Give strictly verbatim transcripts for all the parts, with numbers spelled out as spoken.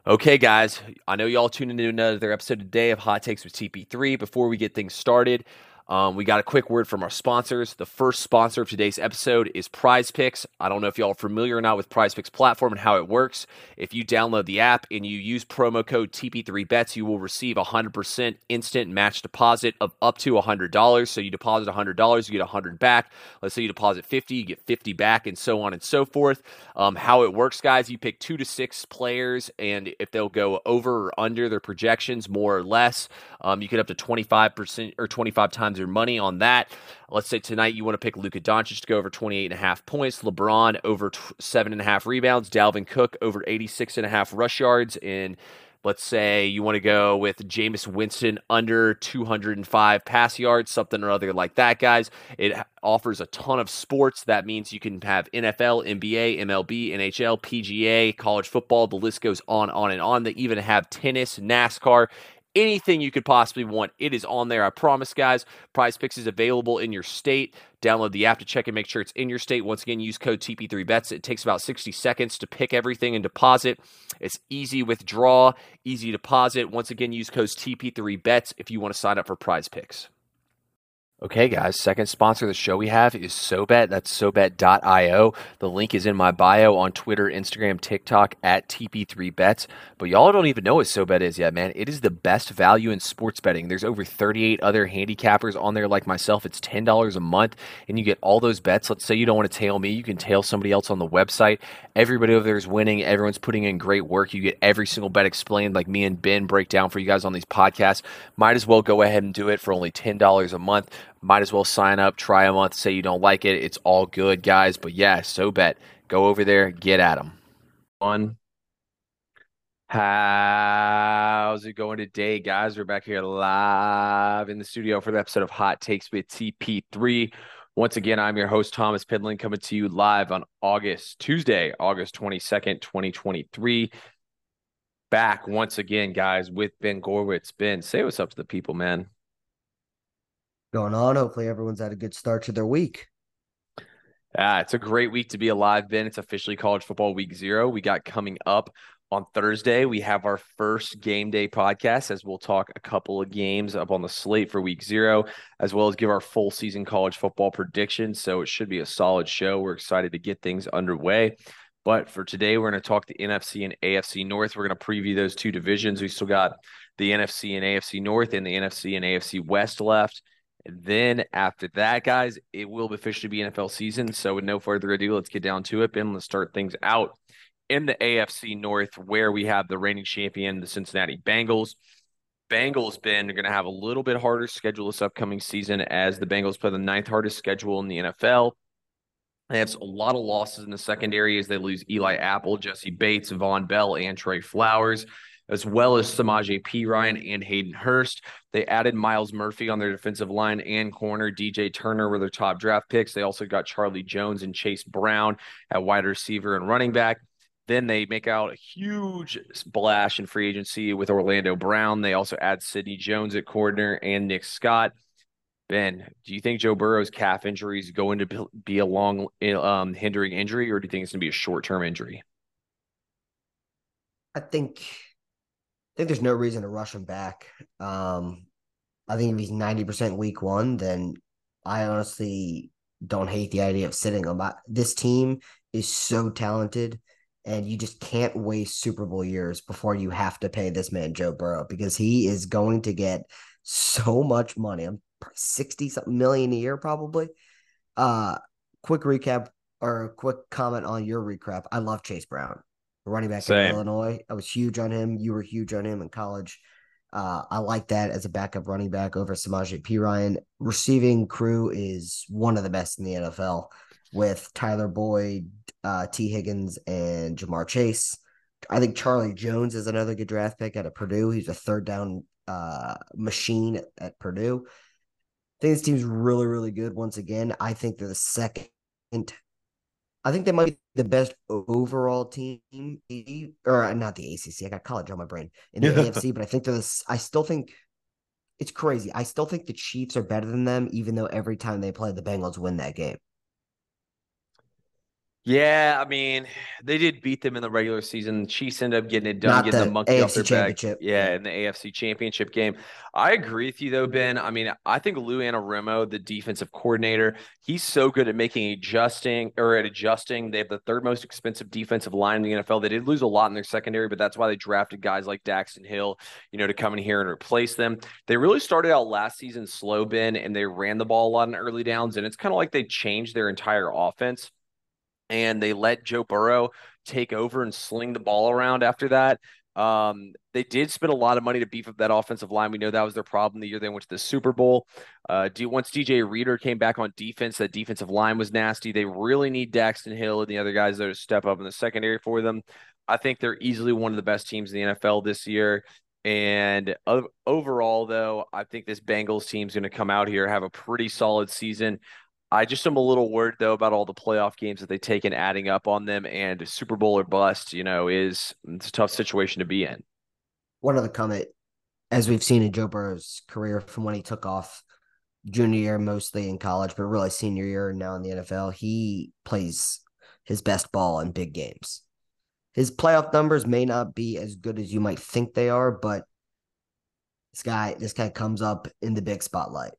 Okay, guys, I know y'all tuned into another episode today of Hot Takes with T P three. Before we get things started, um, we got a quick word from our sponsors. The first sponsor of today's episode is Prize Picks. I don't know if y'all are familiar or not with Prize Picks platform and how it works. If you download the app and you use promo code T P three bets, you will receive a one hundred percent instant match deposit of up to one hundred dollars. So you deposit one hundred dollars, you get one hundred dollars back. Let's say you deposit fifty dollars, you get fifty dollars back, and so on and so forth. Um, how it works, guys, you pick two to six players, and if they'll go over or under their projections, more or less, um, you get up to twenty-five percent or twenty-five times your money on that. Let's say tonight you want to pick Luka Doncic to go over twenty-eight and a half points, LeBron over seven and a half rebounds, Dalvin Cook over eighty-six and a half rush yards, and let's say you want to go with Jameis Winston under two hundred five pass yards, something or other like that, guys. It offers a ton of sports. That means you can have N F L, N B A, M L B, N H L, P G A, college football. The list goes on, on, and on. They even have tennis, NASCAR. Anything you could possibly want, it is on there. I promise, guys. Prize Picks is available in your state. Download the app to check and make sure it's in your state. Once again, use code T P three bets. It takes about sixty seconds to pick everything and deposit. It's easy withdraw, easy deposit. Once again, use code T P three bets if you want to sign up for Prize Picks. Okay, guys, second sponsor of the show we have is SoBet. That's SoBet dot io. The link is in my bio on Twitter, Instagram, TikTok at T P three bets. But y'all don't even know what SoBet is yet, man. It is the best value in sports betting. There's over thirty-eight other handicappers on there like myself. It's ten dollars a month, and you get all those bets. Let's say you don't want to tail me. You can tail somebody else on the website. Everybody over there is winning. Everyone's putting in great work. You get every single bet explained like me and Ben break down for you guys on these podcasts. Might as well go ahead and do it for only ten dollars a month. Might as well sign up, try a month, say you don't like it. It's all good, guys. But yeah, SoBet. Go over there, get at them. One. How's it going today, guys? We're back here live in the studio for the episode of Hot Takes with T P three. Once again, I'm your host, Thomas Pidlin, coming to you live on August, Tuesday, August twenty-second, twenty twenty-three. Back once again, guys, with Ben Gorwitz. Ben, say what's up to the people, man. Going on. Hopefully everyone's had a good start to their week. Ah, it's a great week to be alive, Ben. It's officially college football week zero. We got coming up on Thursday. We have our first game day podcast as we'll talk a couple of games up on the slate for week zero, as well as give our full season college football predictions. So it should be a solid show. We're excited to get things underway. But for today, we're going to talk the N F C and A F C North. We're going to preview those two divisions. We still got the N F C and A F C North and the N F C and A F C West left. And then after that, guys, it will officially be N F L season. So with no further ado, let's get down to it. Ben, let's start things out in the A F C North, where we have the reigning champion, the Cincinnati Bengals. Bengals, Ben, are going to have a little bit harder schedule this upcoming season as the Bengals play the ninth hardest schedule in the N F L. They have a lot of losses in the secondary as they lose Eli Apple, Jesse Bates, Von Bell, and Trey Flowers, as well as Samaje Perine and Hayden Hurst. They added Myles Murphy on their defensive line and corner. D J Turner were their top draft picks. They also got Charlie Jones and Chase Brown at wide receiver and running back. Then they make out a huge splash in free agency with Orlando Brown. They also add Sidney Jones at corner and Nick Scott. Ben, do you think Joe Burrow's calf injury is going to be a long um, hindering injury, or do you think it's going to be a short-term injury? I think I think there's no reason to rush him back. Um, I think if he's ninety percent week one, then I honestly don't hate the idea of sitting him. I, this team is so talented, and you just can't waste Super Bowl years before you have to pay this man Joe Burrow, because he is going to get so much money. I'm sixty something million a year, probably. Uh, quick recap or a quick comment on your recap. I love Chase Brown, running back out of Same. Illinois. I was huge on him. You were huge on him in college. Uh, I like that as a backup running back over Samaje Perine. Receiving crew is one of the best in the N F L with Tyler Boyd, uh, T. Higgins, and Jamar Chase. I think Charlie Jones is another good draft pick out of Purdue. He's a third down uh, machine at, at Purdue. I think this team's really, really good. Once again, I think they're the second. I think they might be the best overall team, or not the A C C. I got college on my brain in the Yeah. A F C, but I think they're the. I still think it's crazy. I still think the Chiefs are better than them, even though every time they play, the Bengals win that game. Yeah, I mean, they did beat them in the regular season. Chiefs ended up getting it done, Not getting the the monkey off A F C their back. Championship. Yeah, Yeah. in the A F C Championship game. I agree with you though, Ben. I mean, I think Lou Anarumo, the defensive coordinator, he's so good at making adjusting or at adjusting. They have the third most expensive defensive line in the N F L. They did lose a lot in their secondary, but that's why they drafted guys like Daxton Hill, you know, to come in here and replace them. They really started out last season slow, Ben, and they ran the ball a lot in early downs, and it's kind of like they changed their entire offense and they let Joe Burrow take over and sling the ball around after that. Um, they did spend a lot of money to beef up that offensive line. We know that was their problem the year they went to the Super Bowl. Uh, D, once D J Reader came back on defense, that defensive line was nasty. They really need Daxton Hill and the other guys there to step up in the secondary for them. I think they're easily one of the best teams in the N F L this year. And uh, overall, though, I think this Bengals team is going to come out here, have a pretty solid season. I just am a little worried though about all the playoff games that they take and adding up on them, and Super Bowl or bust, you know, is it's a tough situation to be in. One other comment, as we've seen in Joe Burrow's career from when he took off junior year, mostly in college, but really senior year and now in the N F L, he plays his best ball in big games. His playoff numbers may not be as good as you might think they are, but this guy, this guy comes up in the big spotlight.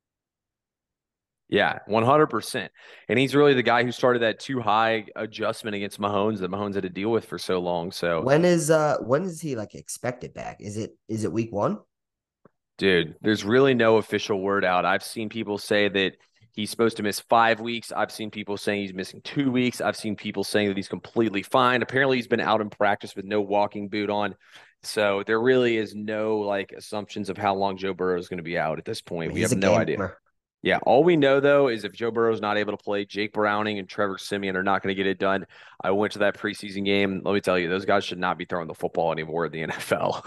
Yeah, one hundred percent. And he's really the guy who started that too high adjustment against Mahomes that Mahomes had to deal with for so long. So, When is uh when is he like expected back? Is it is it week one? dude, there's really no official word out. I've seen people say that he's supposed to miss five weeks. I've seen people saying he's missing two weeks. I've seen people saying that he's completely fine. Apparently, he's been out in practice with no walking boot on. So there really is no like assumptions of how long Joe Burrow is going to be out at this I point. mean, We he's have a no idea. gamer. Yeah, all we know though is if Joe Burrow is not able to play, Jake Browning and Trevor Siemian are not going to get it done. I went to that preseason game. Let me tell you, those guys should not be throwing the football anymore in the N F L.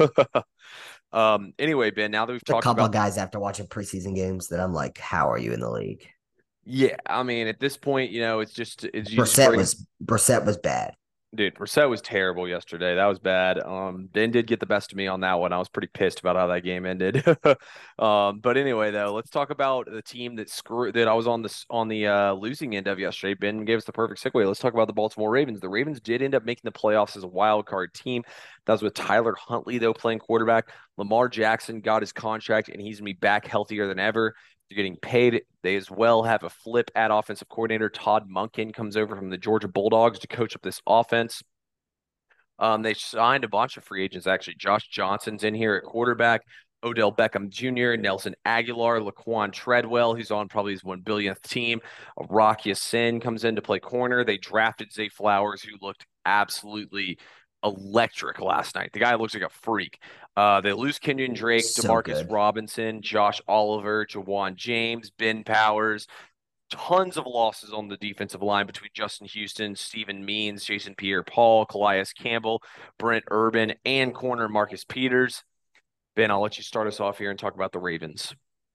um, anyway, Ben, now that we've There's a talked couple about of guys after watching preseason games that I'm like, how are you in the league? yeah, I mean, at this point, you know, it's just it's you just Brissett bring was Brissett was bad. dude, Brissett was terrible yesterday. That was bad. Um, Ben did get the best of me on that one. I was pretty pissed about how that game ended. um, but anyway, though, let's talk about the team that screw that I was on the on the uh, losing end of yesterday. Ben gave us the perfect segue. Let's talk about the Baltimore Ravens. The Ravens did end up making the playoffs as a wild card team. That was with Tyler Huntley though playing quarterback. Lamar Jackson got his contract, and he's gonna be back healthier than ever. They're getting paid. They as well have a flip at offensive coordinator. Todd Monken comes over from the Georgia Bulldogs to coach up this offense. Um, they signed a bunch of free agents, actually. Josh Johnson's in here at quarterback. Odell Beckham Junior, Nelson Aguilar, Laquan Treadwell, who's on probably his one billionth team. Rock Ya-Sin comes in to play corner. They drafted Zay Flowers, who looked absolutely electric last night. The guy looks like a freak. Uh, they lose Kenyon Drake, So Demarcus good. Robinson, Josh Oliver, Jawan James, Ben Powers. Tons of losses on the defensive line between Justin Houston, Stephen Means, Jason Pierre-Paul, Calais Campbell, Brent Urban, and corner Marcus Peters. Ben, I'll let you start us off here and talk about the Ravens.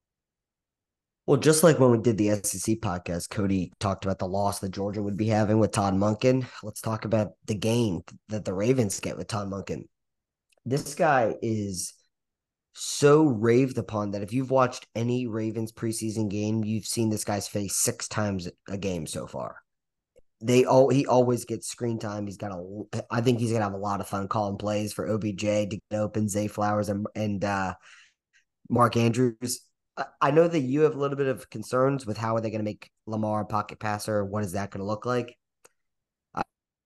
Well, just like when we did the S E C podcast, Cody talked about the loss that Georgia would be having with Todd Monken. Let's talk about the gain that the Ravens get with Todd Monken. This guy is so raved upon that if you've watched any Ravens preseason game, you've seen this guy's face six times a game so far. They all he always gets screen time. He's got a. I think he's gonna have a lot of fun calling plays for O B J to get open, Zay Flowers and and uh, Mark Andrews. I, I know that you have a little bit of concerns with how are they going to make Lamar a pocket passer. What is that going to look like? I,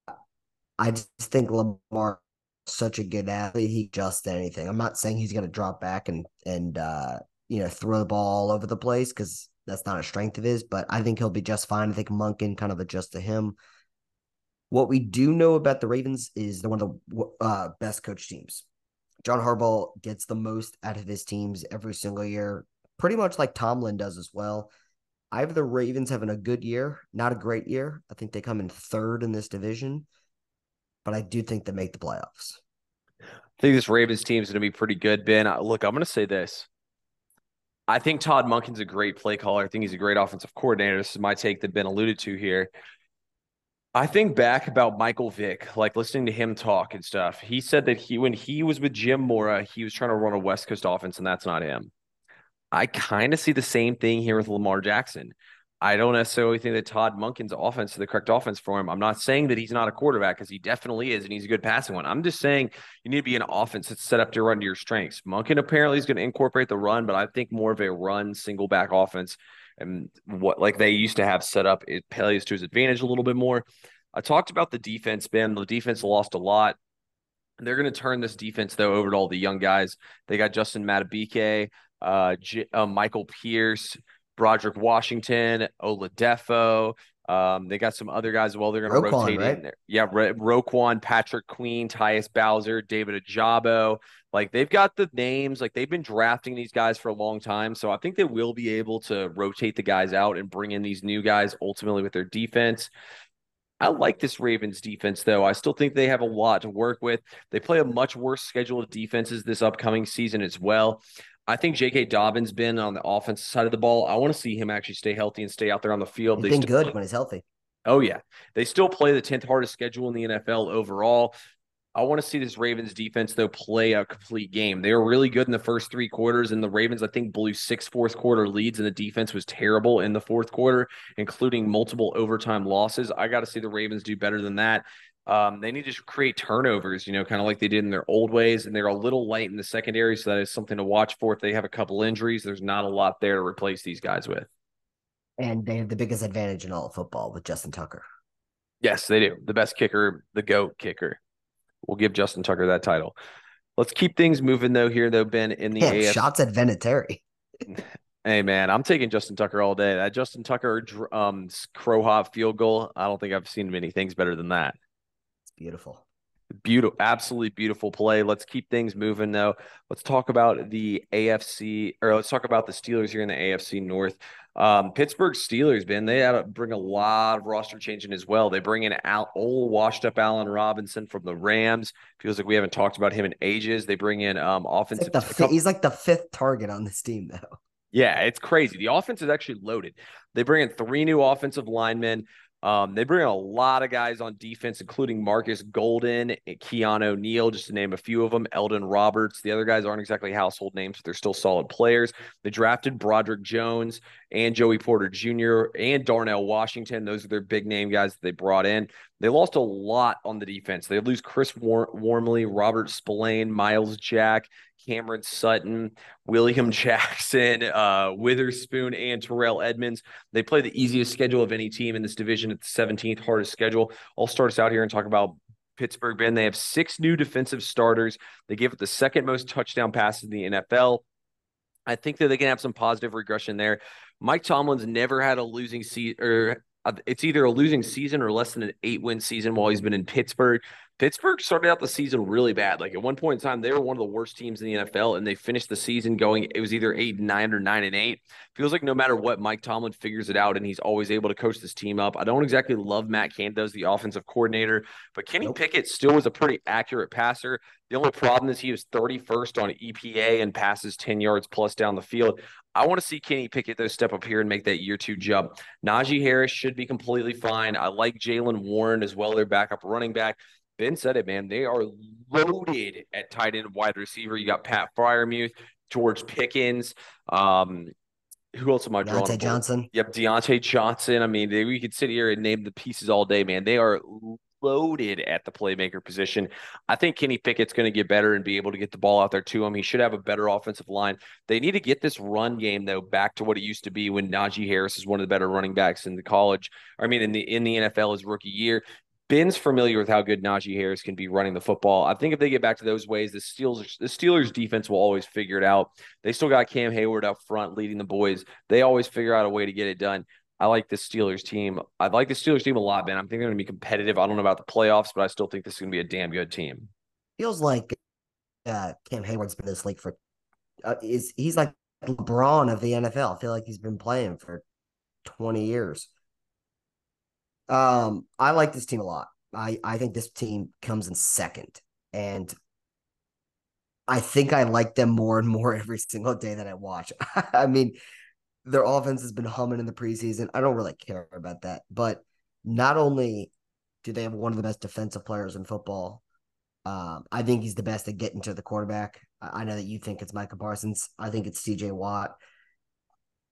I just think Lamar is such a good athlete. He just anything. I'm not saying he's going to drop back and and uh, you know throw the ball all over the place because that's not a strength of his. But I think he'll be just fine. I think Monken kind of adjust to him. What we do know about the Ravens is they're one of the uh, best coach teams. John Harbaugh gets the most out of his teams every single year, pretty much like Tomlin does as well. I have the Ravens having a good year, not a great year. I think they come in third in this division, but I do think they make the playoffs. I think this Ravens team is going to be pretty good, Ben. Look, I'm going to say this. I think Todd Monken's a great play caller. I think he's a great offensive coordinator. This is my take that Ben alluded to here. I think back about Michael Vick, like listening to him talk and stuff. He said that he, when he was with Jim Mora, he was trying to run a West Coast offense, and that's not him. I kind of see the same thing here with Lamar Jackson. I don't necessarily think that Todd Monken's offense is the correct offense for him. I'm not saying that he's not a quarterback because he definitely is, and he's a good passing one. I'm just saying you need to be an offense that's set up to run to your strengths. Monken apparently is going to incorporate the run, but I think more of a run single back offense and what like they used to have set up, it plays to his advantage a little bit more. I talked about the defense, Ben. The defense lost a lot. They're going to turn this defense, though, over to all the young guys. They got Justin Matabike, uh, J- uh, Michael Pierce, Broderick Washington, Oladipo. Um, they got some other guys as well. They're going to Roquan, rotate right? in there. Yeah, Ro- Roquan, Patrick Queen, Tyus Bowser, David Ajabo. Like they've got the names. Like they've been drafting these guys for a long time. So I think they will be able to rotate the guys out and bring in these new guys ultimately with their defense. I like this Ravens defense, though. I still think they have a lot to work with. They play a much worse schedule of defenses this upcoming season as well. I think J K. Dobbins been on the offensive side of the ball. I want to see him actually stay healthy and stay out there on the field. He's They been still good play, when he's healthy. oh yeah, they still play the tenth hardest schedule in the N F L overall. I want to see this Ravens defense, though, play a complete game. They were really good in the first three quarters, and the Ravens, I think, blew six fourth quarter leads, and the defense was terrible in the fourth quarter, including multiple overtime losses. I got to see the Ravens do better than that. Um, they need to create turnovers, you know, kind of like they did in their old ways, and they're a little light in the secondary, so that is something to watch for. If they have a couple injuries, there's not a lot there to replace these guys with. And they have the biggest advantage in all of football with Justin Tucker. Yes, they do. The best kicker, the GOAT kicker. We'll give Justin Tucker that title. Let's keep things moving though here though, Ben, in the Damn, A F C. shots at Vinatieri. Hey man, I'm taking Justin Tucker all day. That Justin Tucker um crow hop field goal, I don't think I've seen many things better than that. It's beautiful. Beautiful, absolutely beautiful play. Let's keep things moving though. Let's talk about the A F C, or let's talk about the Steelers here in the A F C North. Um, Pittsburgh Steelers, Ben, they had to bring a lot of roster changing as well. They bring in Al, old washed up Allen Robinson from the Rams. Feels like we haven't talked about him in ages. They bring in um It's like offensive the a fi- couple. he's like the fifth target on this team, though. Yeah, it's crazy. The offense is actually loaded. They bring in three new offensive linemen. Um, they bring in a lot of guys on defense, including Marcus Golden, Keanu O'Neal, just to name a few of them. Eldon Roberts. The other guys aren't exactly household names, but they're still solid players. They drafted Broderick Jones and Joey Porter Junior and Darnell Washington. Those are their big name guys that they brought in. They lost a lot on the defense. They lose Chris War- Wormley, Robert Spillane, Miles Jack, Cameron Sutton, William Jackson, uh, Witherspoon, and Terrell Edmonds. They play the easiest schedule of any team in this division at the seventeenth hardest schedule. I'll start us out here and talk about Pittsburgh, Ben. They have six new defensive starters. They give it the second most touchdown passes in the N F L. I think that they can have some positive regression there. Mike Tomlin's never had a losing season, or it's either a losing season or less than an eight win season while he's been in Pittsburgh. Pittsburgh started out the season really bad. Like at one point in time, they were one of the worst teams in the N F L, and they finished the season going, it was either eight and nine or nine and eight. Feels like no matter what, Mike Tomlin figures it out, and he's always able to coach this team up. I don't exactly love Matt Canada as the offensive coordinator, but Kenny Nope. Pickett still was a pretty accurate passer. The only problem is he was thirty-first on E P A and passes ten yards plus down the field. I want to see Kenny Pickett, though, step up here and make that year two jump. Najee Harris should be completely fine. I like Jaylen Warren as well, their backup running back. Ben said it, man. They are loaded at tight end wide receiver. You got Pat Fryermuth, George Pickens. Um, who else am I drawing a Deontay board? Johnson. Yep, Deontay Johnson. I mean, they, we could sit here and name the pieces all day, man. They are loaded at the playmaker position. I think Kenny Pickett's going to get better and be able to get the ball out there to him. He should have a better offensive line. They need to get this run game though back to what it used to be when Najee Harris is one of the better running backs in the college. I mean, in the in the N F L his rookie year. Ben's familiar with how good Najee Harris can be running the football. I think if they get back to those ways, the Steelers, the Steelers defense will always figure it out. They still got Cam Hayward up front leading the boys. They always figure out a way to get it done. I like the Steelers team. I like the Steelers team a lot, man. I think they're going to be competitive. I don't know about the playoffs, but I still think this is going to be a damn good team. Feels like uh, Cam Hayward's been in this league for uh, is he's like LeBron of the N F L. I feel like he's been playing for twenty years. Um, I like this team a lot. I I think this team comes in second, and I think I like them more and more every single day that I watch. I mean, their offense has been humming in the preseason. I don't really care about that, but not only do they have one of the best defensive players in football, um, I think he's the best at getting to the quarterback. I, I know that you think it's Micah Parsons. I think it's T J Watt.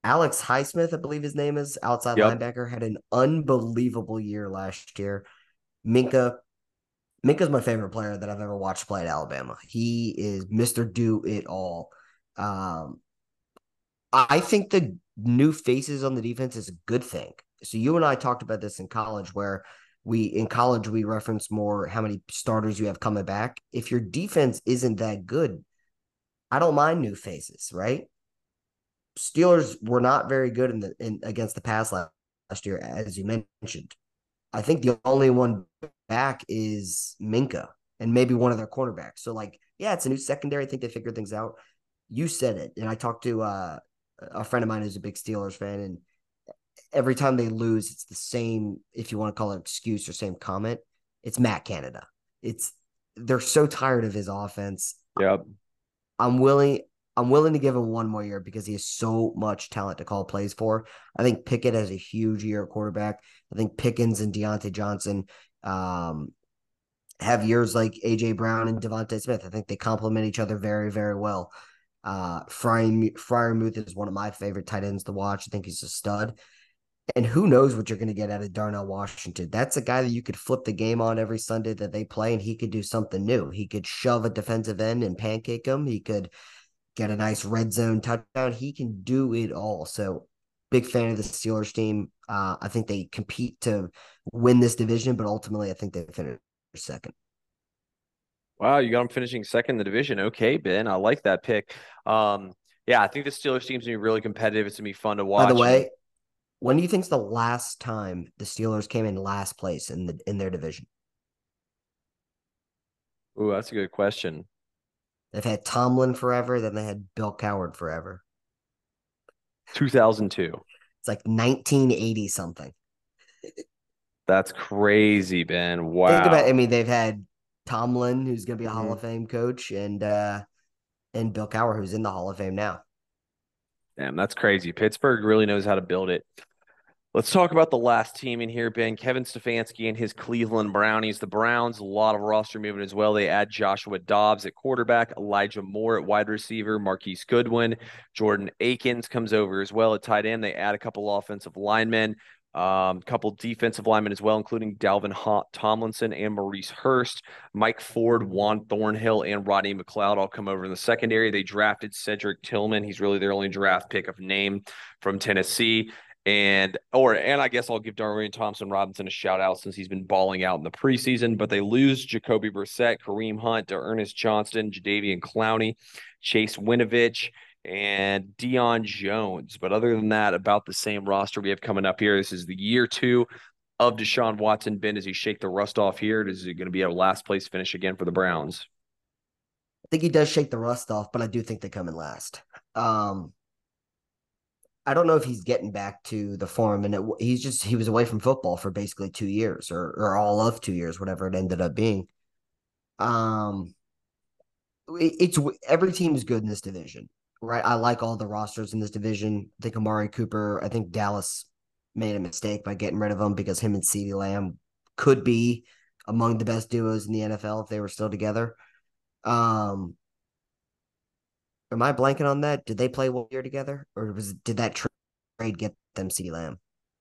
Alex Highsmith, I believe his name is, outside Yep. linebacker, had an unbelievable year last year. Minka, Minka's my favorite player that I've ever watched play at Alabama. He is Mister Do It All. Um, I think the new faces on the defense is a good thing. So you and I talked about this in college, where we in college we reference more how many starters you have coming back. If your defense isn't that good, I don't mind new faces, right? Steelers were not very good in the in against the pass last, last year, as you mentioned. I think the only one back is Minka and maybe one of their cornerbacks. So, like, yeah, it's a new secondary. I think they figured things out. You said it, and I talked to uh, a friend of mine who's a big Steelers fan, and every time they lose, it's the same, if you want to call it excuse or same comment. It's Matt Canada. It's they're so tired of his offense. Yep. I'm willing I'm willing to give him one more year because he has so much talent to call plays for. I think Pickett has a huge year at quarterback. I think Pickens and Deontay Johnson um, have years like A J Brown and Devontae Smith. I think they complement each other very, very well. Uh, Freiermuth is one of my favorite tight ends to watch. I think he's a stud. And who knows what you're going to get out of Darnell Washington? That's a guy that you could flip the game on every Sunday that they play, and he could do something new. He could shove a defensive end and pancake him. He could get a nice red zone touchdown. He can do it all. So, big fan of the Steelers team. Uh, I think they compete to win this division, but ultimately, I think they finish second. Wow, you got them finishing second in the division. Okay, Ben, I like that pick. Um, yeah, I think the Steelers team's gonna be really competitive. It's gonna be fun to By the watch. And way, when do you think's the last time the Steelers came in last place in the in their division? ooh, that's a good question. They've had Tomlin forever, then they had Bill Coward forever. two thousand two. It's like nineteen eighty something. That's crazy, Ben. Think about, I Wow. mean, they've had Tomlin, who's going to be a Hall Mhm. of Fame coach, and uh, and Bill Cowher, who's in the Hall of Fame now. Damn, that's crazy. Pittsburgh really knows how to build it. Let's talk about the last team in here, Ben. Kevin Stefanski and his Cleveland Brownies. The Browns, a lot of roster movement as well. They add Joshua Dobbs at quarterback, Elijah Moore at wide receiver, Marquise Goodwin, Jordan Akins comes over as well at tight end. They add a couple offensive linemen, a um, couple defensive linemen as well, including Dalvin ha- Tomlinson and Maurice Hurst. Mike Ford, Juan Thornhill, and Rodney McLeod all come over in the secondary. They drafted Cedric Tillman. He's really their only draft pick of name from Tennessee. And or and I guess I'll give Darian Thompson Robinson a shout out since he's been balling out in the preseason. But they lose Jacoby Brissett, Kareem Hunt, Ernest Johnston, Jadeveon Clowney, Chase Winovich, and Deion Jones. But other than that, about the same roster we have coming up here. This is the year two of Deshaun Watson. Ben, does he shake the rust off here? Is it going to be a last place finish again for the Browns? I think he does shake the rust off, but I do think they come in last. Um, I don't know if he's getting back to the form, and it, he's just he was away from football for basically two years, or or all of two years, whatever it ended up being. Um, it, it's every team is good in this division, right? I like all the rosters in this division. I think Amari Cooper. I think Dallas made a mistake by getting rid of him because him and CeeDee Lamb could be among the best duos in the N F L if they were still together. Um, am I blanking on that? Did they play one year together, or was did that trade get them CeeDee Lamb?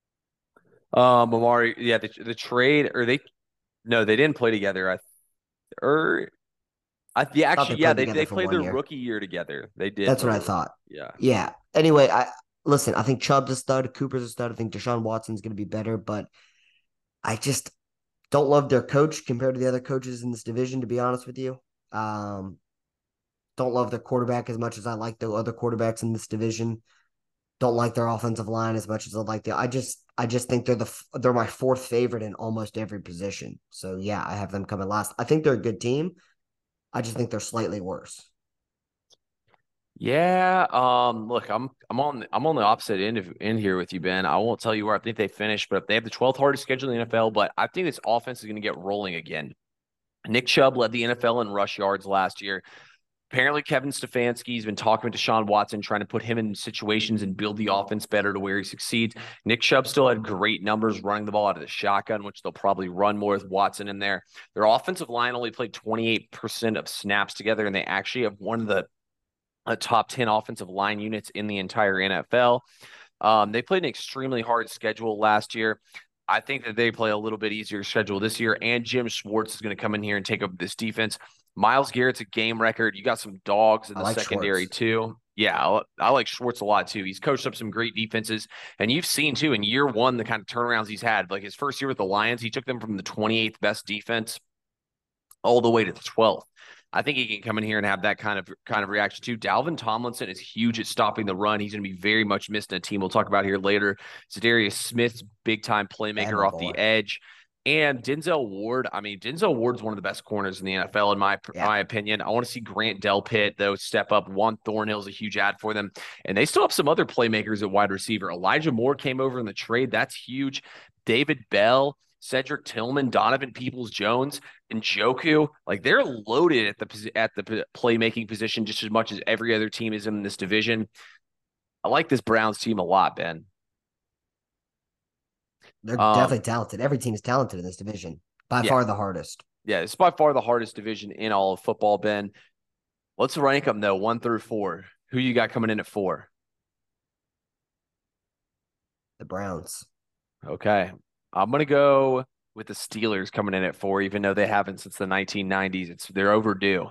Um, Amari, yeah, the, the trade or they no, they didn't play together. I or I yeah, I thought they actually, yeah, played they together they for played one their year. rookie year together. They did That's play what I their rookie. thought. Yeah. Yeah. Anyway, I listen. I think Chubb's a stud. Cooper's a stud. I think Deshaun Watson's going to be better, but I just don't love their coach compared to the other coaches in this division. To be honest with you, um, don't love their quarterback as much as I like the other quarterbacks in this division. Don't like their offensive line as much as I like the. I just, I just think they're the they're my fourth favorite in almost every position. So yeah, I have them coming last. I think they're a good team. I just think they're slightly worse. Yeah, um, look, I'm I'm on I'm on the opposite end of in here with you, Ben. I won't tell you where I think they finished, but if they have the twelfth hardest schedule in the N F L, but I think this offense is going to get rolling again. Nick Chubb led the N F L in rush yards last year. Apparently, Kevin Stefanski's been talking to Deshaun Watson, trying to put him in situations and build the offense better to where he succeeds. Nick Chubb still had great numbers running the ball out of the shotgun, which they'll probably run more with Watson in there. Their offensive line only played twenty-eight percent of snaps together, and they actually have one of the uh, top ten offensive line units in the entire N F L. Um, they played an extremely hard schedule last year. I think that they play a little bit easier schedule this year, and Jim Schwartz is going to come in here and take over this defense. Myles Garrett's a game record. You got some dogs in I the like secondary Schwartz. too. Yeah, I, I like Schwartz a lot too. He's coached up some great defenses, and you've seen too in year one the kind of turnarounds he's had. Like his first year with the Lions, he took them from the twenty-eighth best defense all the way to the twelfth. I think he can come in here and have that kind of kind of reaction too. Dalvin Tomlinson is huge at stopping the run. He's going to be very much missed in a team we'll talk about here later. Zadarius Smith's big time playmaker off the boy. edge. And Denzel Ward, I mean, Denzel Ward's one of the best corners in the N F L, in my Yeah. my opinion. I want to see Grant Delpit, though, step up. Juan Thornhill's a huge ad for them. And they still have some other playmakers at wide receiver. Elijah Moore came over in the trade. That's huge. David Bell, Cedric Tillman, Donovan Peoples-Jones, and Njoku, like they're loaded at the at the playmaking position just as much as every other team is in this division. I like this Browns team a lot, Ben. They're Um, definitely talented. Every team is talented in this division. By yeah, far the hardest. yeah, it's by far the hardest division in all of football, Ben. Let's rank them though, one through four. Who you got coming in at four? The Browns. Okay, I'm gonna go with the Steelers coming in at four, even though they haven't since the nineteen nineties. It's they're overdue.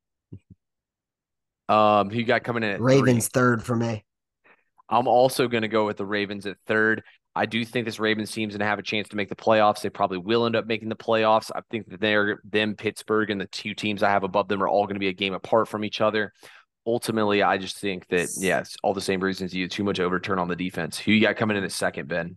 Um, who you got coming in at Ravens three? third for me. I'm also going to go with the Ravens at third. I do think this Ravens team's going to have a chance to make the playoffs. They probably will end up making the playoffs. I think that they're them, Pittsburgh, and the two teams I have above them are all going to be a game apart from each other. Ultimately, I just think that, yes, all the same reasons you too much overturn on the defense. Who you got coming in at second, Ben?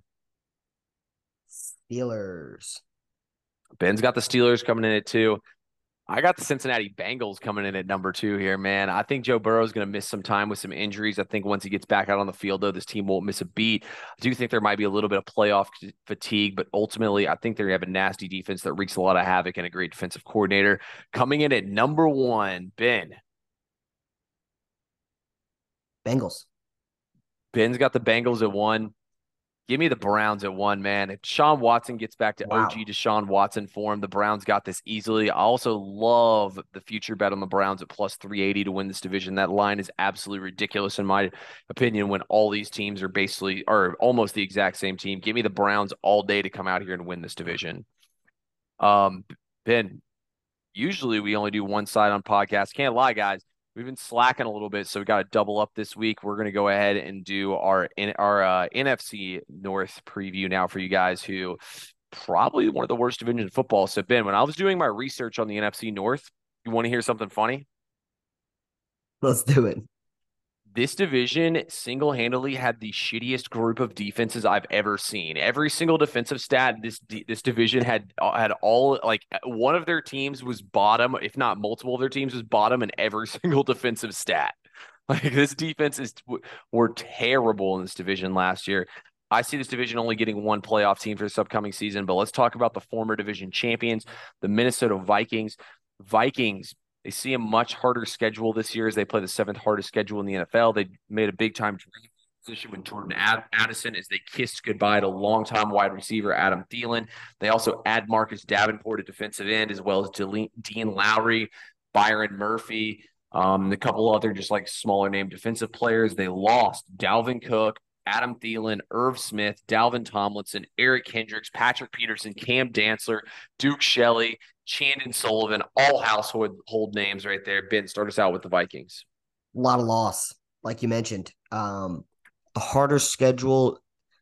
Steelers. Ben's got the Steelers coming in at two. I got the Cincinnati Bengals coming in at number two here, man. I think Joe Burrow is going to miss some time with some injuries. I think once he gets back out on the field, though, this team won't miss a beat. I do think there might be a little bit of playoff fatigue, but ultimately, I think they have a nasty defense that wreaks a lot of havoc and a great defensive coordinator. Coming in at number one, Ben. Bengals. Ben's got the Bengals at one. Give me the Browns at one, man. If Deshaun Watson gets back to Wow. O G Deshaun Watson form, the Browns got this easily. I also love the future bet on the Browns at plus three eighty to win this division. That line is absolutely ridiculous, in my opinion, when all these teams are basically are almost the exact same team. Give me the Browns all day to come out here and win this division. Um, Ben, usually we only do one side on podcasts. Can't lie, guys. We've been slacking a little bit, so we got to double up this week. We're going to go ahead and do our our uh, N F C North preview now for you guys who probably one of the worst divisions in football. So, Ben, when I was doing my research on the N F C North, you want to hear something funny? Let's do it. This division single-handedly had the shittiest group of defenses I've ever seen. Every single defensive stat this this division had had all like one of their teams was bottom, if not multiple of their teams was bottom in every single defensive stat. Like this defense is were terrible in this division last year. I see this division only getting one playoff team for this upcoming season, but let's talk about the former division champions, the Minnesota Vikings. Vikings, they see a much harder schedule this year as they play the seventh hardest schedule in the N F L. They made a big time transition with Jordan Addison as they kissed goodbye to longtime wide receiver Adam Thielen. They also add Marcus Davenport at defensive end, as well as Dean Lowry, Byron Murphy, um, a couple other just like smaller name defensive players. They lost Dalvin Cook, Adam Thielen, Irv Smith, Dalvin Tomlinson, Eric Hendricks, Patrick Peterson, Cam Dantzler, Duke Shelley, Chandon Sullivan, all household hold names right there. Ben, start us out with the Vikings. A lot of loss, like you mentioned. Um, the harder schedule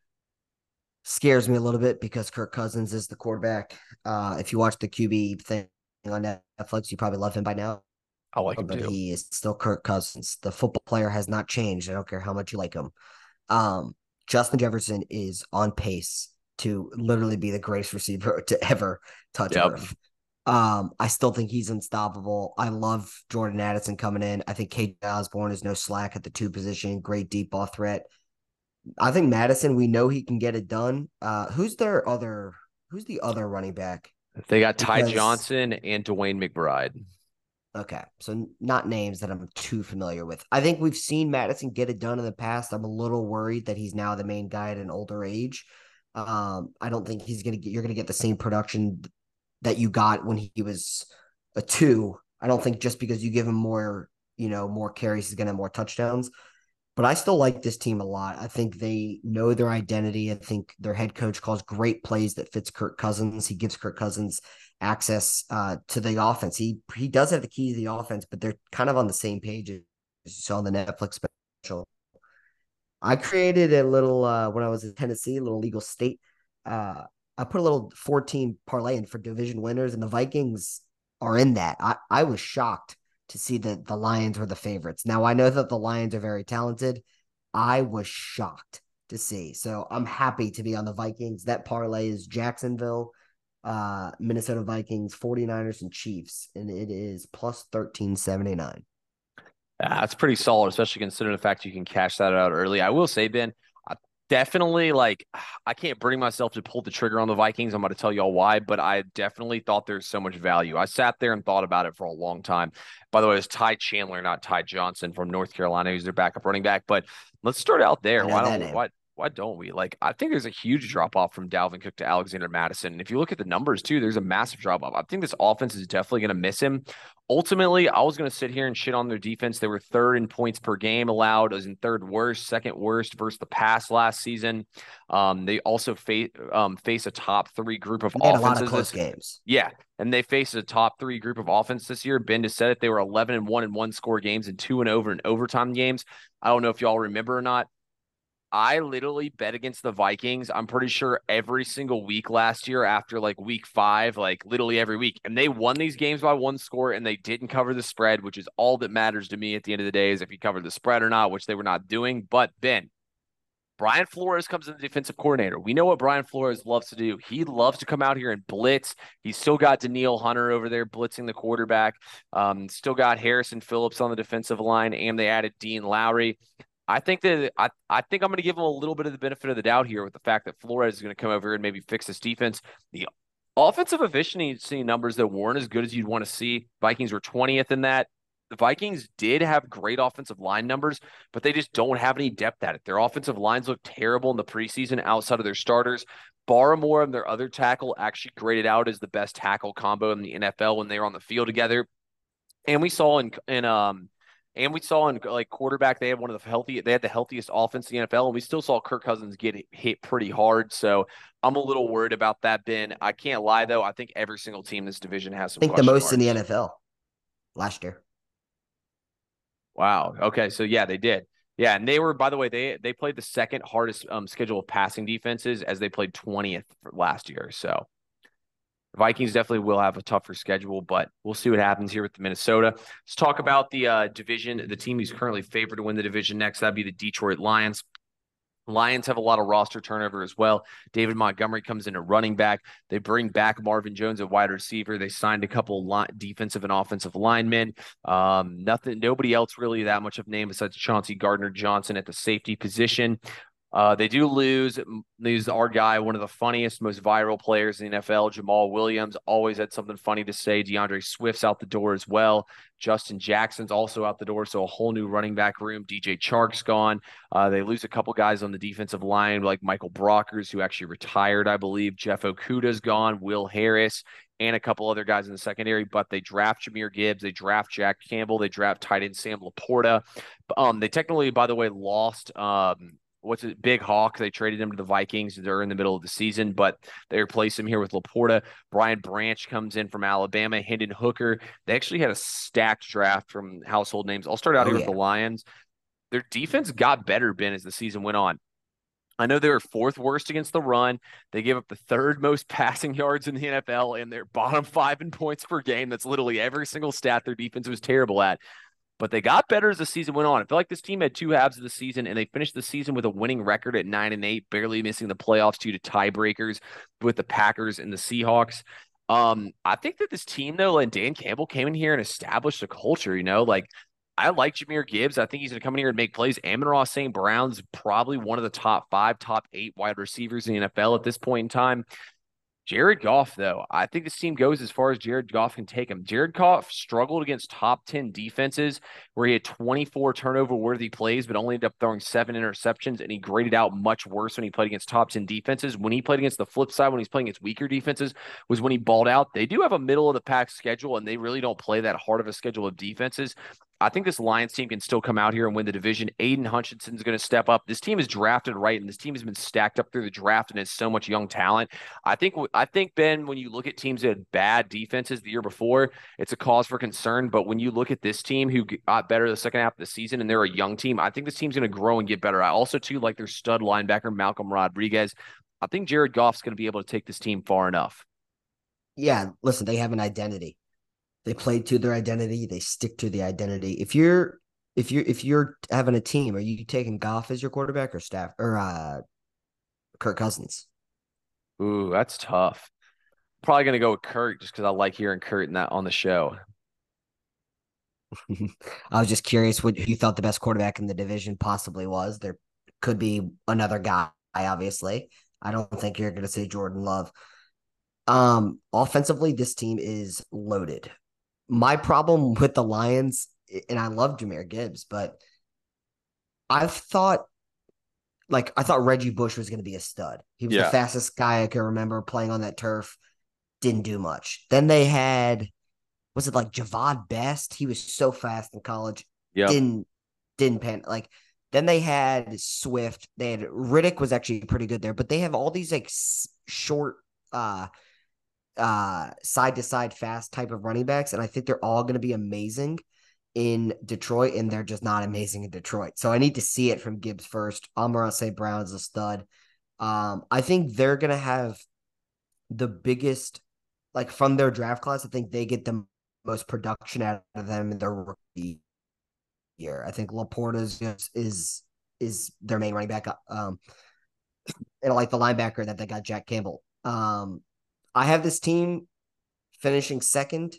scares me a little bit because Kirk Cousins is the quarterback. Uh, if you watch the Q B thing on Netflix, you probably love him by now. I like him but too. He is still Kirk Cousins. The football player has not changed. I don't care how much you like him. Um, Justin Jefferson is on pace to literally be the greatest receiver to ever touch Yep. earth. Um, I still think he's unstoppable. I love Jordan Addison coming in. I think K J Osborne is no slack at the two position. Great deep ball threat. I think Madison, we know he can get it done. Uh, who's their other? Who's the other running back? They got Ty Because- Johnson and Dwayne McBride. Okay, so not names that I'm too familiar with. I think we've seen Madison get it done in the past. I'm a little worried that he's now the main guy at an older age. Um, I don't think he's gonna get. You're gonna get the same production that you got when he was a two. I don't think just because you give him more, you know, more carries, he's going to have more touchdowns. But I still like this team a lot. I think they know their identity. I think their head coach calls great plays that fits Kirk Cousins. He gives Kirk Cousins access uh, to the offense. He he does have the key to the offense, but they're kind of on the same page as you saw in the Netflix special. I created a little uh, when I was in Tennessee, a little legal state. Uh, I put a little four-team parlay in for division winners, and the Vikings are in that. I, I was shocked to see that the Lions were the favorites. Now I know that the Lions are very talented. I was shocked to see. So I'm happy to be on the Vikings. That parlay is Jacksonville, uh, Minnesota Vikings, 49ers, and Chiefs, and it is plus thirteen seventy-nine. Uh, that's pretty solid, especially considering the fact you can cash that out early. I will say, Ben, I definitely like I can't bring myself to pull the trigger on the Vikings. I'm going to tell y'all why, but I definitely thought there's so much value. I sat there and thought about it for a long time. By the way, it was Ty Chandler, not Ty Johnson from North Carolina, who's their backup running back. But let's start out there. Why don't why why don't we? Like, I think there's a huge drop off from Dalvin Cook to Alexander Mattison. And if you look at the numbers too, there's a massive drop off. I think this offense is definitely going to miss him. Ultimately, I was going to sit here and shit on their defense. They were third in points per game allowed. It was in third worst, second worst versus the pass last season. Um, they also face um, face a top three group of they had offenses. A lot of close this, games. Yeah, and they faced a top three group of offense this year. Ben just said it. They were eleven and one in one score games and two and over in overtime games. I don't know if y'all remember or not. I literally bet against the Vikings. I'm pretty sure every single week last year after like week five, like literally every week. And they won these games by one score and they didn't cover the spread, which is all that matters to me at the end of the day is if you cover the spread or not, which they were not doing. But Ben, Brian Flores comes in the defensive coordinator. We know what Brian Flores loves to do. He loves to come out here and blitz. He's still got Danielle Hunter over there blitzing the quarterback. Um, still got Harrison Phillips on the defensive line, and they added Dean Lowry. I think that I, I think I'm going to give him a little bit of the benefit of the doubt here with the fact that Flores is going to come over here and maybe fix this defense. The offensive efficiency numbers that weren't as good as you'd want to see. Vikings were twentieth in that. The Vikings did have great offensive line numbers, but they just don't have any depth at it. Their offensive lines look terrible in the preseason outside of their starters. Barmore and their other tackle actually graded out as the best tackle combo in the N F L when they were on the field together. And we saw in in um And we saw in like quarterback, they had one of the healthy, they had the healthiest offense in the N F L, and we still saw Kirk Cousins get hit pretty hard. So I'm a little worried about that, Ben. I can't lie though. I think every single team in this division has some. I think the most marks. in the N F L last year. Wow. Okay. So yeah, they did. Yeah, and they were, by the way, they they played the second hardest um, schedule of passing defenses as they played twentieth last year. So Vikings definitely will have a tougher schedule, but we'll see what happens here with the Minnesota. Let's talk about the uh, division, the team who's currently favored to win the division next. That'd be the Detroit Lions. Lions have a lot of roster turnover as well. David Montgomery comes in at running back. They bring back Marvin Jones at wide receiver. They signed a couple line, defensive and offensive linemen. Um, nothing, nobody else really that much of name besides Chauncey Gardner-Johnson at the safety position. Uh, they do lose, lose our guy, one of the funniest, most viral players in the N F L, Jamal Williams, always had something funny to say. DeAndre Swift's out the door as well. Justin Jackson's also out the door, so a whole new running back room. D J Chark's gone. Uh, they lose a couple guys on the defensive line, like Michael Brockers, who actually retired, I believe. Jeff Okuda's gone. Will Harris, and a couple other guys in the secondary, but they draft Jahmyr Gibbs. They draft Jack Campbell. They draft tight end Sam Laporta. Um, they technically, by the way, lost um, – what's it, Big Hawk. They traded him to the Vikings. They're in the middle of the season, but they replace him here with Laporta. Brian Branch comes in from Alabama. Hendon Hooker. They actually had a stacked draft from household names. I'll start out oh, here yeah. with the Lions. Their defense got better, Ben, as the season went on. I know they were fourth worst against the run. They gave up the third most passing yards in the N F L, and they're bottom five in points per game. That's literally every single stat their defense was terrible at. But they got better as the season went on. I feel like this team had two halves of the season, and they finished the season with a winning record at nine and eight, barely missing the playoffs due to tiebreakers with the Packers and the Seahawks. Um, I think that this team, though, and Dan Campbell came in here and established a culture, you know, like I like Jahmyr Gibbs. I think he's going to come in here and make plays. Amon-Ra Saint Brown's probably one of the top five, top eight wide receivers in the N F L at this point in time. Jared Goff, though, I think this team goes as far as Jared Goff can take him. Jared Goff struggled against top ten defenses where he had twenty-four turnover-worthy plays, but only ended up throwing seven interceptions, and he graded out much worse when he played against top ten defenses. When he played against the flip side, when he's playing against weaker defenses, was when he balled out. They do have a middle-of-the-pack schedule, and they really don't play that hard of a schedule of defenses. I think this Lions team can still come out here and win the division. Aiden Hutchinson's going to step up. This team is drafted right, and this team has been stacked up through the draft and has so much young talent. I think, I think Ben, when you look at teams that had bad defenses the year before, it's a cause for concern. But when you look at this team who got better the second half of the season, and they're a young team, I think this team's going to grow and get better. I also, too, like their stud linebacker, Malcolm Rodriguez. I think Jared Goff's going to be able to take this team far enough. Yeah, listen, they have an identity. They play to their identity. They stick to the identity. If you're if you're if you're having a team, are you taking Goff as your quarterback or staff or uh Kirk Cousins? Ooh, that's tough. Probably going to go with Kurt just because I like hearing Kurt in that on the show. I was just curious what you thought the best quarterback in the division possibly was. There could be another guy, obviously. I don't think you're going to say Jordan Love. Um, offensively, this team is loaded. My problem with the Lions, and I love Jahmyr Gibbs, but I've thought like I thought Reggie Bush was going to be a stud. He was the Yeah. fastest guy I can remember playing on that turf. Didn't do much. Then they had was it like Javad Best? He was so fast in college. Yep. Didn't didn't pan like. Then they had Swift. They had Riddick was actually pretty good there, but they have all these like s- short, uh, uh, side to side fast type of running backs, and I think they're all going to be amazing in Detroit, and they're just not amazing in Detroit. So I need to see it from Gibbs first. Amon Saint Brown's a stud. Um, I think they're going to have the biggest, like from their draft class. I think they get the most production out of them in their rookie year. I think Laporta is is is their main running back. Um, and I like the linebacker that they got, Jack Campbell. Um, I have this team finishing second.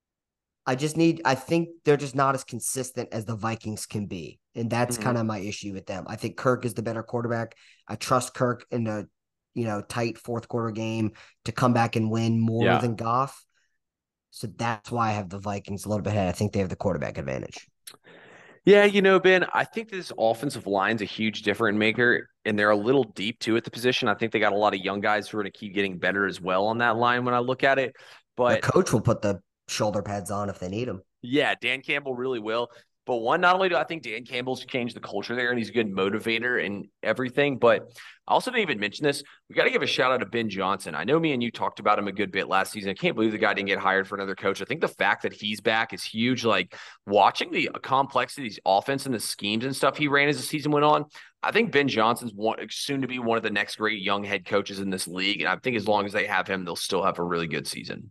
I just need, I think they're just not as consistent as the Vikings can be. And that's Mhm. kind of my issue with them. I think Kirk is the better quarterback. I trust Kirk in a, you know, tight fourth quarter game to come back and win more Yeah. than Goff. So that's why I have the Vikings a little bit ahead. I think they have the quarterback advantage. Yeah, you know, Ben, I think this offensive line's a huge difference maker, and they're a little deep too at the position. I think they got a lot of young guys who are going to keep getting better as well on that line when I look at it. Their But coach will put the shoulder pads on if they need them. yeah, Dan Campbell really will. But one, not only do I think Dan Campbell's changed the culture there and he's a good motivator and everything, but I also didn't even mention this. We got to give a shout out to Ben Johnson. I know me and you talked about him a good bit last season. I can't believe the guy didn't get hired for another coach. I think the fact that he's back is huge. Like watching the complexity of these offense and the schemes and stuff he ran as the season went on, I think Ben Johnson's one, soon to be one of the next great young head coaches in this league. And I think as long as they have him, they'll still have a really good season.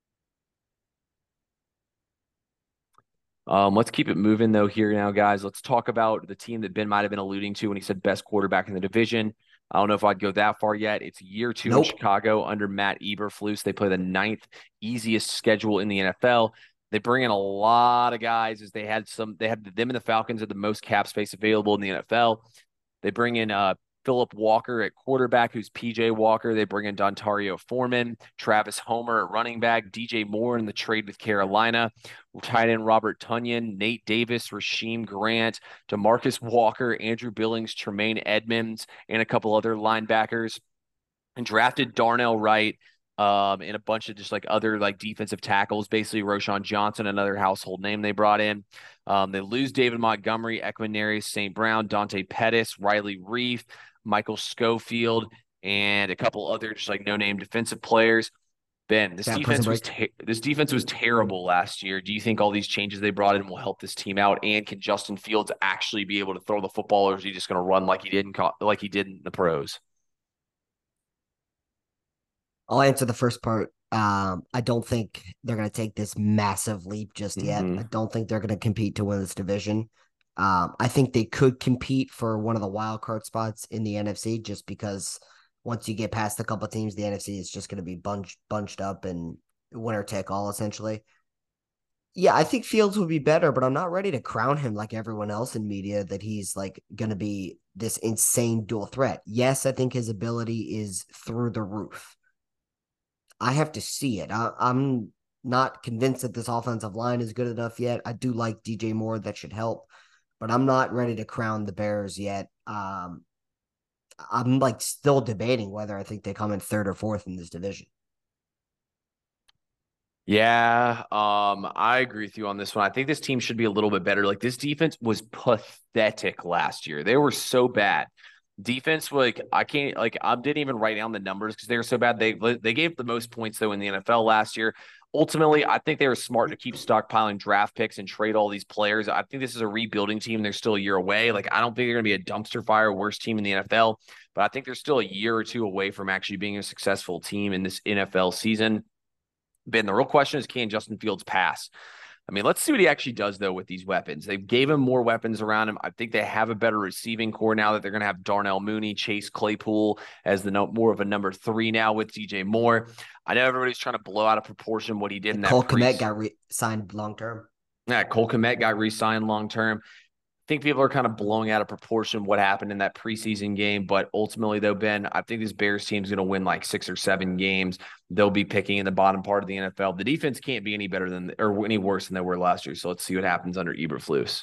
Um, let's keep it moving though here now, guys. Let's talk about the team that Ben might have been alluding to when he said best quarterback in the division. I don't know if I'd go that far yet. It's year two in Nope. Chicago under Matt Eberflus. They play the ninth easiest schedule in the N F L. They bring in a lot of guys as they had some. They had them and the Falcons had the most cap space available in the N F L. They bring in uh, Philip Walker at quarterback, who's P J Walker. They bring in Dontario Foreman, Travis Homer at running back, D J Moore in the trade with Carolina, tight end Robert Tunyon, Nate Davis, Rasheem Grant, DeMarcus Walker, Andrew Billings, Tremaine Edmonds, and a couple other linebackers, and drafted Darnell Wright. Um, and a bunch of just like other like defensive tackles, basically Roshan Johnson, another household name they brought in. Um, they lose David Montgomery, Equinarius Saint Brown, Dante Pettis, Riley Reef, Michael Schofield, and a couple other just like no-name defensive players. Ben, this That prison defense was break. ter- this defense was terrible last year. Do you think all these changes they brought in will help this team out? And can Justin Fields actually be able to throw the football, or is he just going to run like he did in co- like he did in the pros? I'll answer the first part. Um, I don't think they're going to take this massive leap just yet. Mm-hmm. I don't think they're going to compete to win this division. Um, I think they could compete for one of the wild card spots in the N F C just because once you get past a couple of teams, the N F C is just going to be bunched bunched up and winner take all essentially. Yeah, I think Fields would be better, but I'm not ready to crown him like everyone else in media that he's like going to be this insane dual threat. Yes, I think his ability is through the roof. I have to see it. I, I'm not convinced that this offensive line is good enough yet. I do like D J Moore. That should help, but I'm not ready to crown the Bears yet. Um, I'm like still debating whether I think they come in third or fourth in this division. Yeah, um, I agree with you on this one. I think this team should be a little bit better. Like this defense was pathetic last year. They were so bad. Defense, like I can't, like I didn't even write down the numbers because they were so bad. They they gave the most points though in the N F L last year. Ultimately, I think they were smart to keep stockpiling draft picks and trade all these players. I think this is a rebuilding team. They're still a year away. Like I don't think they're going to be a dumpster fire worst team in the N F L, but I think they're still a year or two away from actually being a successful team in this N F L season. Ben, the real question is, can Justin Fields pass? I mean, let's see what he actually does, though, with these weapons. They gave him more weapons around him. I think they have a better receiving core now that they're going to have Darnell Mooney, Chase Claypool as the no, more of a number three now with D J Moore. I know everybody's trying to blow out of proportion what he did And in that Cole pre. Kmet got re- signed long term. Yeah, Cole Kmet got re-signed long term. Think people are kind of blowing out of proportion what happened in that preseason game. But ultimately, though, Ben, I think this Bears team is going to win like six or seven games. They'll be picking in the bottom part of the N F L. The defense can't be any better than or any worse than they were last year. So let's see what happens under Eberflus.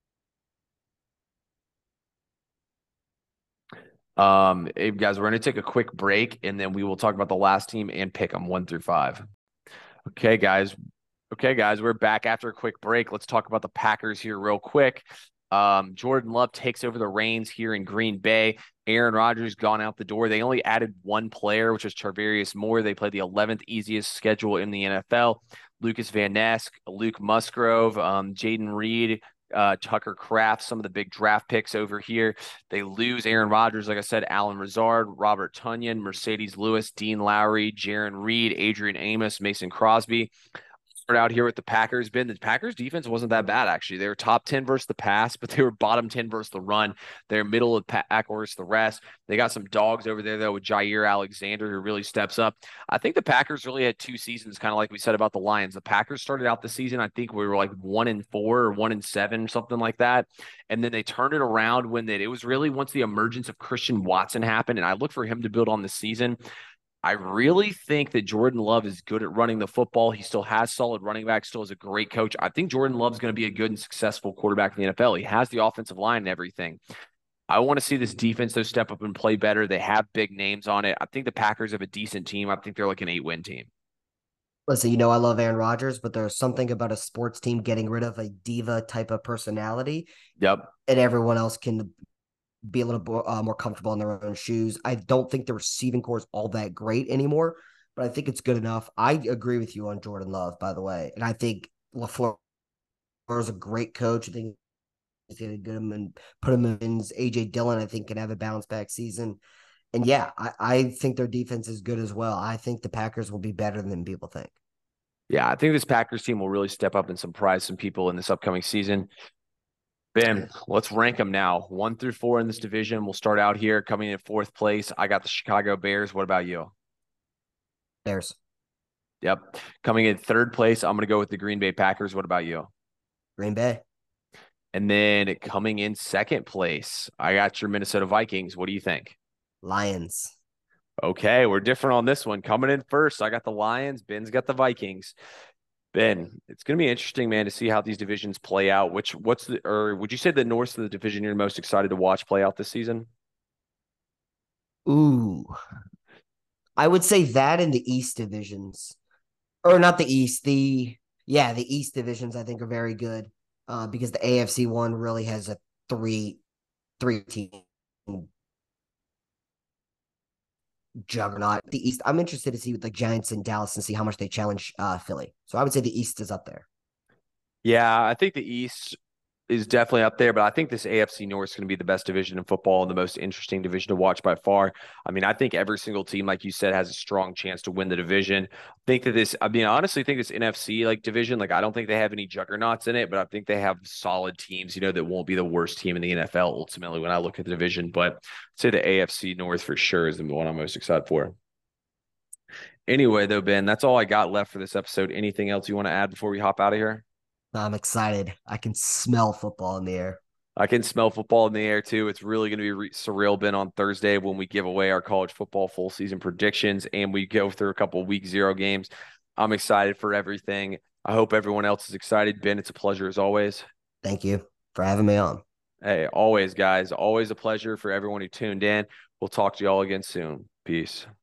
Um, hey, guys, we're going to take a quick break and then we will talk about the last team and pick them one through five. Okay, guys. Okay, guys, we're back after a quick break. Let's talk about the Packers here real quick. Um, Jordan Love takes over the reins here in Green Bay. Aaron Rodgers gone out the door. They only added one player, which was Tarvarius Moore. They played the eleventh easiest schedule in the N F L. Lucas Van Ness, Luke Musgrove, um, Jaden Reed, uh, Tucker Kraft, some of the big draft picks over here. They lose Aaron Rodgers, like I said, Alan Razard, Robert Tunyon, Mercedes Lewis, Dean Lowry, Jaron Reed, Adrian Amos, Mason Crosby. Start out here with the Packers. Ben, the Packers defense wasn't that bad, actually. They were top ten versus the pass, but they were bottom ten versus the run. They're middle of the pack versus the rest. They got some dogs over there, though, with Jair Alexander, who really steps up. I think the Packers really had two seasons, kind of like we said about the Lions. The Packers started out the season, I think we were like one and four or one and seven, something like that. And then they turned it around when they, it was really once the emergence of Christian Watson happened. And I look for him to build on the season. I really think that Jordan Love is good at running the football. He still has solid running backs, still is a great coach. I think Jordan Love's going to be a good and successful quarterback in the N F L. He has the offensive line and everything. I want to see this defense, though, step up and play better. They have big names on it. I think the Packers have a decent team. I think they're like an eight-win team. Listen, you know I love Aaron Rodgers, but there's something about a sports team getting rid of a diva type of personality, Yep. and everyone else can be a little more, uh, more comfortable in their own shoes. I don't think the receiving core is all that great anymore, but I think it's good enough. I agree with you on Jordan Love, by the way, and I think LaFleur is a great coach. I think he's going to get him and put him in. A J Dillon, I think, can have a bounce back season. And yeah, I, I think their defense is good as well. I think the Packers will be better than people think. Yeah, I think this Packers team will really step up and surprise some people in this upcoming season. Ben, let's rank them now. One through four in this division. We'll start out here coming in fourth place. I got the Chicago Bears. What about you? Bears. Yep. Coming in third place, I'm going to go with the Green Bay Packers. What about you? Green Bay. And then coming in second place, I got your Minnesota Vikings. What do you think? Lions. Okay, we're different on this one. Coming in first, I got the Lions. Ben's got the Vikings. Ben, it's going to be interesting, man, to see how these divisions play out. Which, what's the, or would you say the North of the division you're most excited to watch play out this season? Ooh. I would say that in the East divisions. Or not the East, the yeah, the East divisions I think are very good. Uh, because the A F C one really has a three three team juggernaut. The East, I'm interested to see with the Giants and Dallas and see how much they challenge uh, Philly. So I would say the East is up there. Yeah, I think the East is definitely up there, but I think this A F C North is going to be the best division in football and the most interesting division to watch by far. I mean, I think every single team, like you said, has a strong chance to win the division. I think that this, I mean, I honestly think this N F C like division, like I don't think they have any juggernauts in it, but I think they have solid teams, you know, that won't be the worst team in the N F L ultimately when I look at the division. But I'd say the A F C North for sure is the one I'm most excited for. Anyway, though, Ben, that's all I got left for this episode. Anything else you want to add before we hop out of here? I'm excited. I can smell football in the air. I can smell football in the air too. It's really going to be re- surreal, Ben, on Thursday when we give away our college football full season predictions and we go through a couple of week zero games. I'm excited for everything. I hope everyone else is excited. Ben, it's a pleasure as always. Thank you for having me on. Hey, always, guys. Always a pleasure for everyone who tuned in. We'll talk to you all again soon. Peace.